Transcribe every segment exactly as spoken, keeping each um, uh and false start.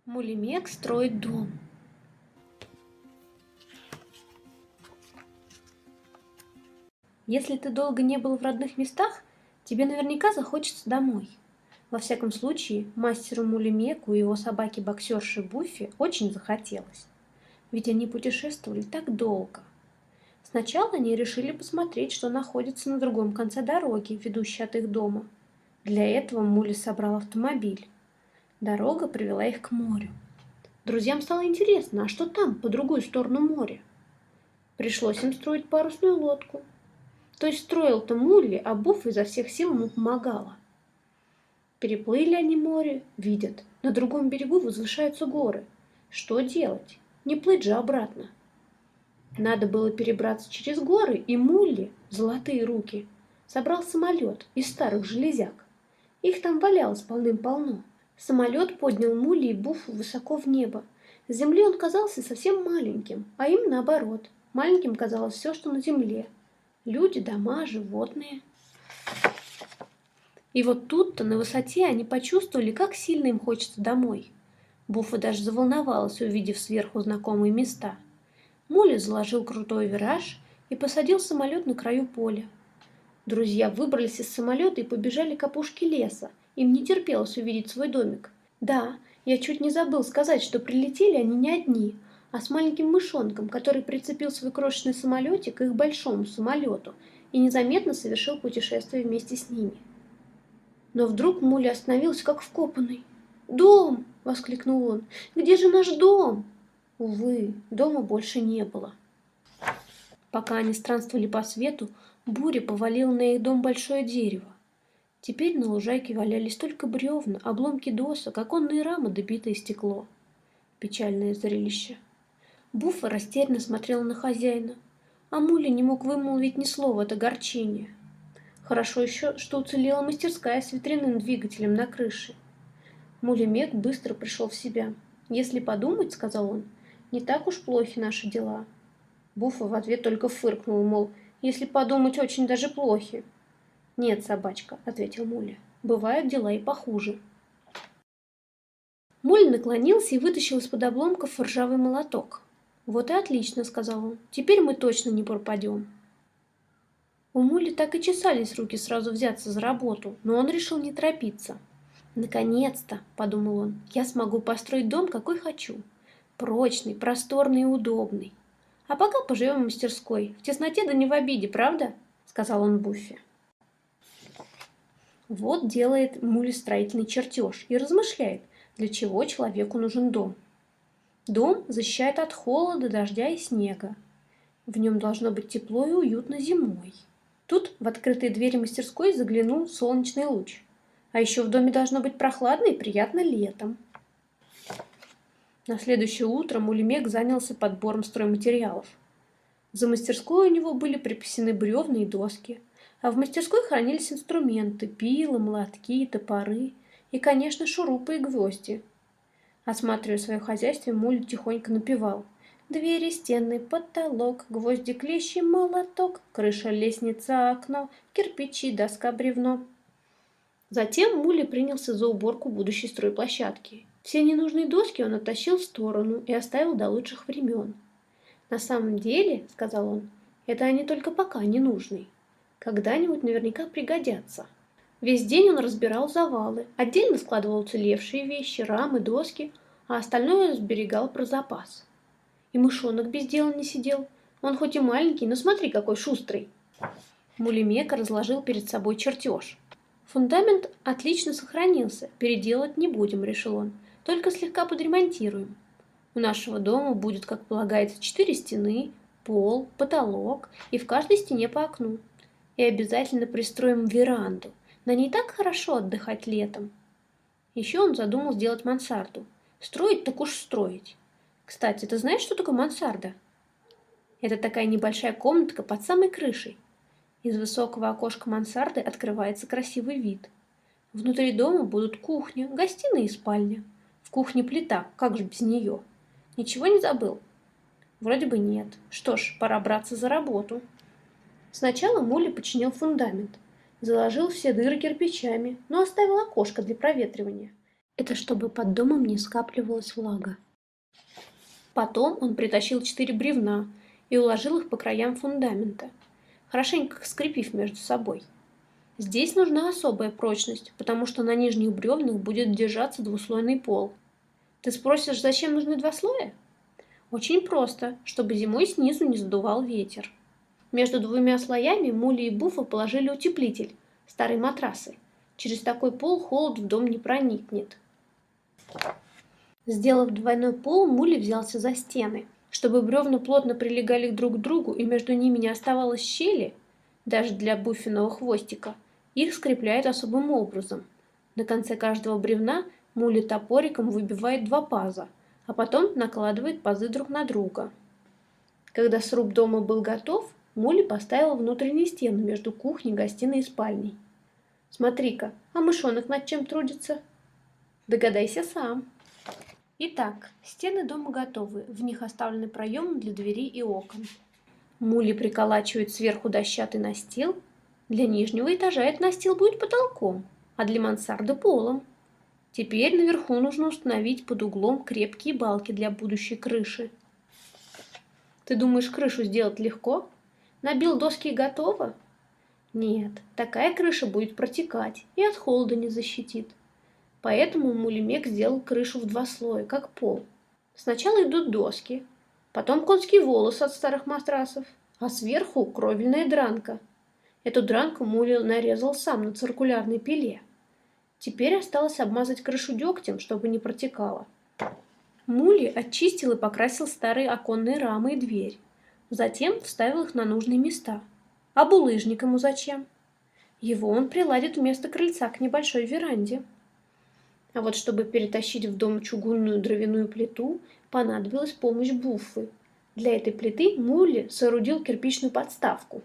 Мулимек строит дом. Если ты долго не был в родных местах, тебе наверняка захочется домой. Во всяком случае, мастеру Мулимеку и его собаке-боксерше Буффи очень захотелось. Ведь они путешествовали так долго. Сначала они решили посмотреть, что находится на другом конце дороги, ведущей от их дома. Для этого Мули собрал автомобиль. Дорога привела их к морю. Друзьям стало интересно, а что там, по другую сторону моря? Пришлось им строить парусную лодку. То есть строил-то Мулли, а Буф изо всех сил ему помогала. Переплыли они море, видят, на другом берегу возвышаются горы. Что делать? Не плыть же обратно. Надо было перебраться через горы, и Мулли, золотые руки, собрал самолет из старых железяк. Их там валялось полным-полно. Самолет поднял Мулли и Буфу высоко в небо. С земли он казался совсем маленьким, а им наоборот. Маленьким казалось все, что на земле. Люди, дома, животные. И вот тут-то на высоте они почувствовали, как сильно им хочется домой. Буфа даже заволновалась, увидев сверху знакомые места. Мулли заложил крутой вираж и посадил самолет на краю поля. Друзья выбрались из самолета и побежали к опушке леса. Им не терпелось увидеть свой домик. Да, я чуть не забыл сказать, что прилетели они не одни, а с маленьким мышонком, который прицепил свой крошечный самолетик к их большому самолету и незаметно совершил путешествие вместе с ними. Но вдруг Мулли остановился как вкопанный. «Дом!» — воскликнул он. «Где же наш дом?» Увы, дома больше не было. Пока они странствовали по свету, буря повалила на их дом большое дерево. Теперь на лужайке валялись только бревна, обломки досок, оконные рамы, добитое стекло. Печальное зрелище. Буфа растерянно смотрела на хозяина, а Мулли не мог вымолвить ни слова от огорчения. Хорошо еще, что уцелела мастерская с ветряным двигателем на крыше. Мулимек быстро пришел в себя. «Если подумать, — сказал он, — не так уж плохи наши дела». Буфа в ответ только фыркнул, мол, если подумать, очень даже плохи. «Нет, собачка, — ответил Мулли, — бывают дела и похуже». Мулли наклонился и вытащил из-под обломков ржавый молоток. «Вот и отлично, — сказал он, — теперь мы точно не пропадем». У Мулли так и чесались руки сразу взяться за работу, но он решил не торопиться. «Наконец-то, — подумал он, — я смогу построить дом, какой хочу. Прочный, просторный и удобный. А пока поживем в мастерской, в тесноте да не в обиде, правда?» — сказал он Буффи. Вот делает Мулли строительный чертеж и размышляет, для чего человеку нужен дом. Дом защищает от холода, дождя и снега. В нем должно быть тепло и уютно зимой. Тут в открытые двери мастерской заглянул солнечный луч. А еще в доме должно быть прохладно и приятно летом. На следующее утро Мулимек занялся подбором стройматериалов. За мастерской у него были припасены бревна и доски, а в мастерской хранились инструменты – пилы, молотки, топоры и, конечно, шурупы и гвозди. Осматривая свое хозяйство, Мулли тихонько напевал: «Двери, стены, потолок, гвозди, клещи, молоток, крыша, лестница, окно, кирпичи, доска, бревно». Затем Мулли принялся за уборку будущей стройплощадки. Все ненужные доски он оттащил в сторону и оставил до лучших времен. «На самом деле, — сказал он, — это они только пока не нужны. Когда-нибудь наверняка пригодятся». Весь день он разбирал завалы, отдельно складывал уцелевшие вещи, рамы, доски, а остальное сберегал про запас. И мышонок без дела не сидел. Он хоть и маленький, но смотри, какой шустрый. Мулимек разложил перед собой чертеж. Фундамент отлично сохранился, переделать не будем, решил он, только слегка подремонтируем. У нашего дома будет, как полагается, четыре стены, пол, потолок и в каждой стене по окну. И обязательно пристроим веранду. На ней так хорошо отдыхать летом. Еще он задумал сделать мансарду. Строить так уж строить. Кстати, ты знаешь, что такое мансарда? Это такая небольшая комнатка под самой крышей. Из высокого окошка мансарды открывается красивый вид. Внутри дома будут кухня, гостиная и спальня. В кухне плита, как же без нее? Ничего не забыл? Вроде бы нет. Что ж, пора браться за работу. Сначала Мулли починил фундамент. Заложил все дыры кирпичами, но оставил окошко для проветривания. Это чтобы под домом не скапливалась влага. Потом он притащил четыре бревна и уложил их по краям фундамента, хорошенько скрепив между собой. Здесь нужна особая прочность, потому что на нижних бревнах будет держаться двуслойный пол. Ты спросишь, зачем нужны два слоя? Очень просто, чтобы зимой снизу не задувал ветер. Между двумя слоями Мули и Буфа положили утеплитель, старые матрасы. Через такой пол холод в дом не проникнет. Сделав двойной пол, Мули взялся за стены. Чтобы бревна плотно прилегали друг к другу и между ними не оставалось щели, даже для Буффиного хвостика, их скрепляют особым образом. На конце каждого бревна Мули топориком выбивает два паза, а потом накладывает пазы друг на друга. Когда сруб дома был готов, Мули поставила внутренние стены между кухней, гостиной и спальней. Смотри-ка, а мышонок над чем трудится? Догадайся сам. Итак, стены дома готовы, в них оставлены проемы для дверей и окон. Мули приколачивает сверху дощатый настил. Для нижнего этажа этот настил будет потолком, а для мансарды полом. Теперь наверху нужно установить под углом крепкие балки для будущей крыши. Ты думаешь, крышу сделать легко? Набил доски и готово? Нет, такая крыша будет протекать и от холода не защитит. Поэтому Мулимек сделал крышу в два слоя, как пол. Сначала идут доски, потом конский волос от старых матрасов, а сверху кровельная дранка. Эту дранку Мули нарезал сам на циркулярной пиле. Теперь осталось обмазать крышу дегтем, чтобы не протекало. Мули очистил и покрасил старые оконные рамы и дверь. Затем вставил их на нужные места. А булыжник ему зачем? Его он приладит вместо крыльца к небольшой веранде. А вот чтобы перетащить в дом чугунную дровяную плиту, понадобилась помощь Буффы. Для этой плиты Мули соорудил кирпичную подставку.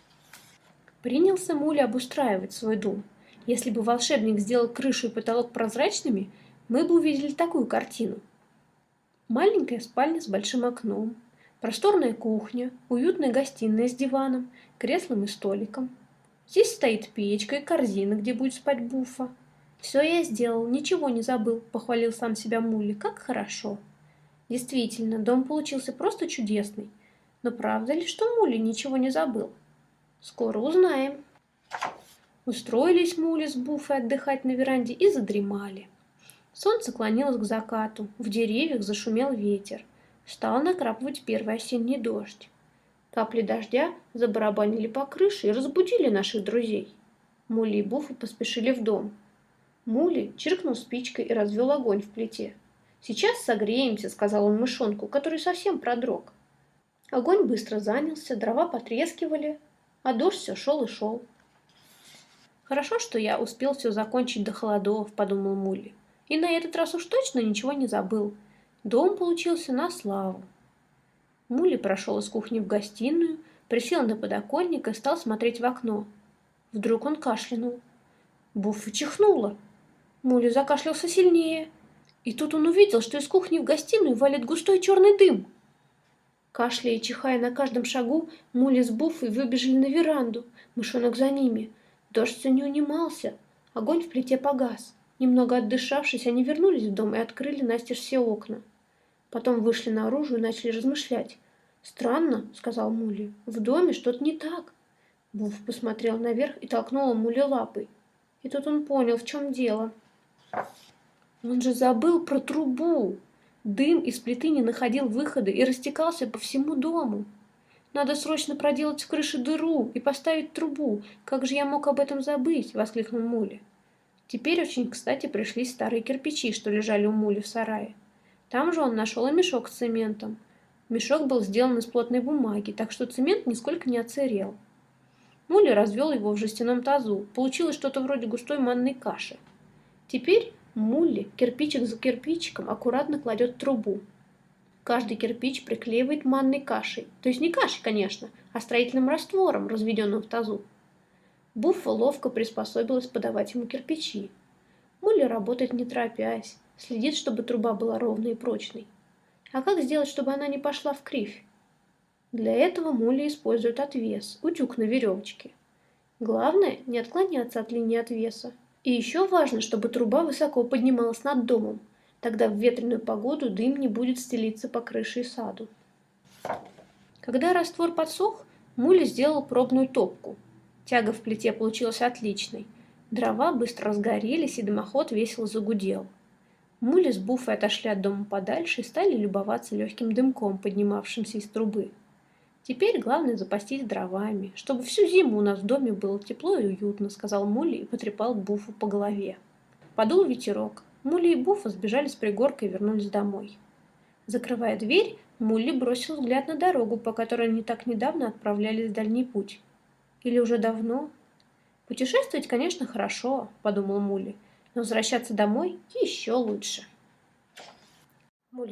Принялся Мули обустраивать свой дом. Если бы волшебник сделал крышу и потолок прозрачными, мы бы увидели такую картину. Маленькая спальня с большим окном, просторная кухня, уютная гостиная с диваном, креслом и столиком. Здесь стоит печка и корзина, где будет спать Буффа. «Все я сделал, ничего не забыл», — похвалил сам себя Мули. «Как хорошо». Действительно, дом получился просто чудесный. Но правда ли, что Мули ничего не забыл? Скоро узнаем. Устроились Мули с Буффой отдыхать на веранде и задремали. Солнце клонилось к закату, в деревьях зашумел ветер. Стал накрапывать первый осенний дождь. Капли дождя забарабанили по крыше и разбудили наших друзей. Мули и Буффа поспешили в дом. Мули чиркнул спичкой и развел огонь в плите. «Сейчас согреемся», — сказал он мышонку, который совсем продрог. Огонь быстро занялся, дрова потрескивали, а дождь все шел и шел. «Хорошо, что я успел все закончить до холодов», — подумал Мули. «И на этот раз уж точно ничего не забыл. Дом получился на славу». Мули прошел из кухни в гостиную, присел на подоконник и стал смотреть в окно. Вдруг он кашлянул. Буффа чихнула. Мули закашлялся сильнее. И тут он увидел, что из кухни в гостиную валит густой черный дым. Кашляя и чихая на каждом шагу, Мули с Буффой выбежали на веранду, мышонок за ними. Дождь все не унимался, огонь в плите погас. Немного отдышавшись, они вернулись в дом и открыли настежь все окна. Потом вышли наружу и начали размышлять. «Странно», — сказал Мули, — «в доме что-то не так». Буф посмотрел наверх и толкнул Мули лапой. И тут он понял, в чем дело. Он же забыл про трубу. Дым из плиты не находил выхода и растекался по всему дому. «Надо срочно проделать в крыше дыру и поставить трубу. Как же я мог об этом забыть?» — воскликнул Мули. Теперь очень кстати пришлись старые кирпичи, что лежали у Мули в сарае. Там же он нашел и мешок с цементом. Мешок был сделан из плотной бумаги, так что цемент нисколько не отсырел. Мули развел его в жестяном тазу. Получилось что-то вроде густой манной каши. Теперь Мули кирпичик за кирпичиком аккуратно кладет трубу. Каждый кирпич приклеивает манной кашей. То есть не кашей, конечно, а строительным раствором, разведенным в тазу. Буффа ловко приспособилась подавать ему кирпичи. Мули работает не торопясь, следит, чтобы труба была ровной и прочной. А как сделать, чтобы она не пошла в кривь? Для этого Мули использует отвес, утюг на веревочке. Главное не отклоняться от линии отвеса. И еще важно, чтобы труба высоко поднималась над домом. Тогда в ветреную погоду дым не будет стелиться по крыше и саду. Когда раствор подсох, Муля сделал пробную топку. Тяга в плите получилась отличной. Дрова быстро разгорелись, и дымоход весело загудел. Муля с Буфой отошли от дома подальше и стали любоваться легким дымком, поднимавшимся из трубы. «Теперь главное запастись дровами, чтобы всю зиму у нас в доме было тепло и уютно», — сказал Муля и потрепал Буфу по голове. Подул ветерок. Муля и Буфа сбежали с пригорка и вернулись домой. Закрывая дверь, Муля бросил взгляд на дорогу, по которой они так недавно отправлялись в дальний путь. Или уже давно? «Путешествовать, конечно, хорошо», — подумал Муля, — «но возвращаться домой еще лучше».